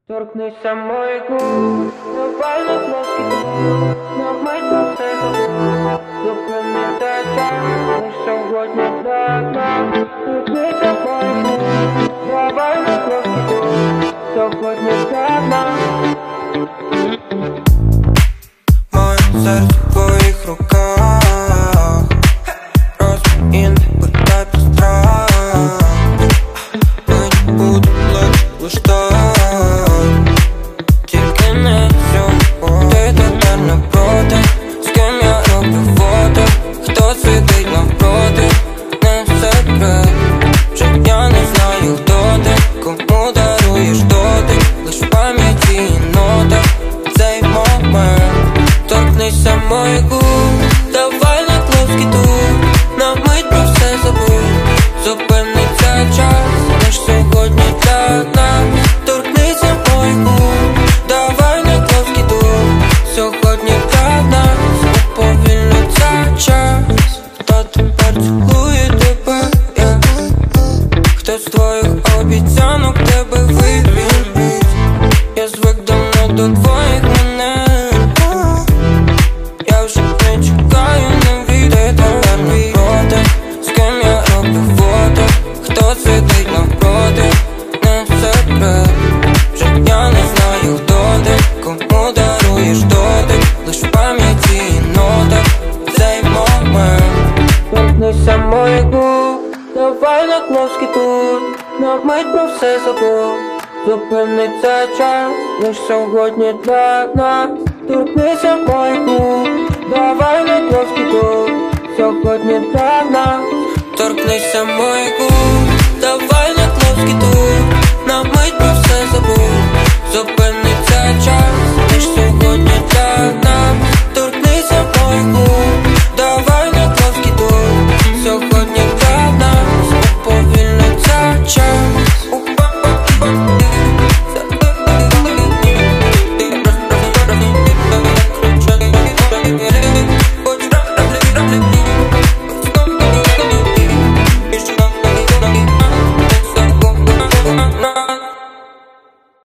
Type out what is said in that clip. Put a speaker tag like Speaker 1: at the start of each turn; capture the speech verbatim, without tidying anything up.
Speaker 1: Торкнися моїх губ, давай на плоский тут, на мить про все забудь. Зупини цей час, лиш сьогодні так нам. Торкнися моїх губ, давай на плоский тут, сьогодні так нам.
Speaker 2: Моє серце в твоїх руках, розум і не питай про страх. Мені буде легше лиш так. Тільки не сьогодні. Ти тепер не проти, з ким я роблю фото, хто сидить навпроти, не секрет. Вже я не знаю, хто ти, кому даруєш дотик, лиш в пам'яті і нотах цей момент. Торкнися моїх губ, давай на плоский тут, на мить про все забудь. Зупиниться час, лиш сьогодні для нас. Торкнися моїх губ, давай на плоский тут, сьогодні для нас. Уповільниться час, хто тепер цілує тебе, yeah. Хто з твоїх обіцянок тебе вивів? Я звик давно до твоїх манер, я вже не чекаю на відео. Ти тепер не проти, з ким я роблю фото, хто сидить навпроти, не секрет. Вже я не знаю, хто ти, кому даруєш дотик, лиш в пам'яті і нотах цей момент.
Speaker 1: Торкнися моїх губ, давай на плоский тут, на мить про все забудь. Зупиниться час, лиш сьогодні для нас. Торкнися моїх губ, давай на плоский тут, сьогодні для нас.
Speaker 2: Торкнися моїх губ, давай на плоский тут, на мить